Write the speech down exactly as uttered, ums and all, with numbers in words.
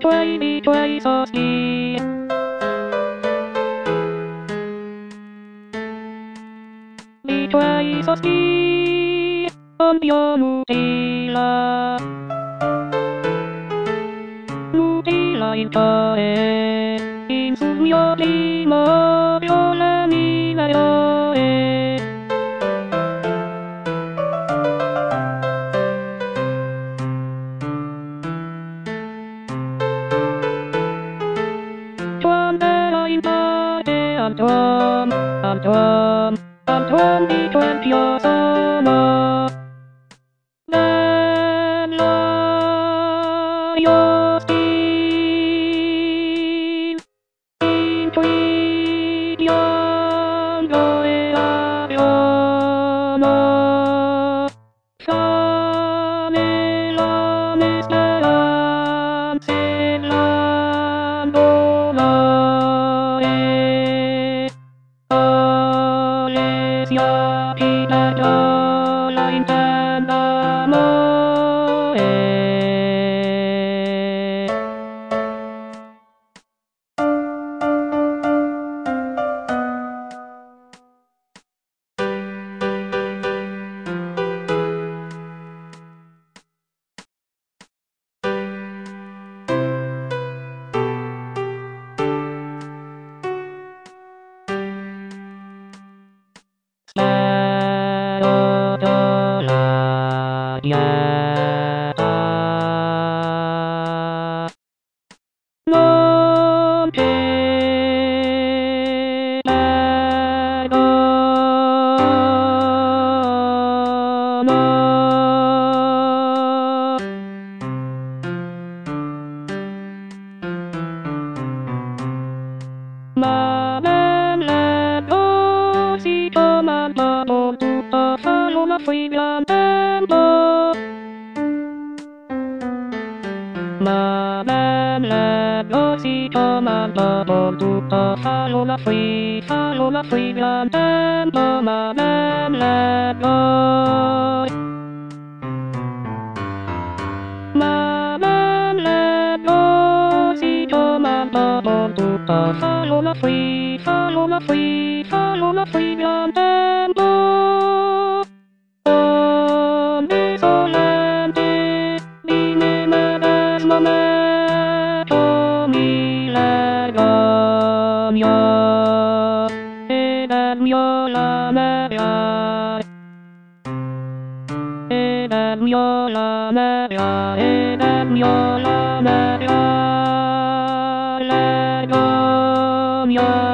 betway, betway, so ski. Betway, so ski. On your Nutella. Nutella in toe. In sul mio primo viola mi vaioe. Tuandera in parte Anton, Anton, Anton di Twentio sono. Bella io stil, intuition e aviono. Fame la speranza e l'amore. Olesia pitaggiola intenda amore. Spero la dieta non ti perdono. Ma belle così comando tutto solo ma fui tempo. Ma belle così comando tutto solo ma fui, solo ma fui tempo. Ma belle così. Ma belle così comando tutto solo ma fui, solo ma fui, solo ma fui tempo. Ogni solente di me medesimo metto mi leggo mio ed è mio la media. Ed è mio la media, ed è mio la media, leggo mio.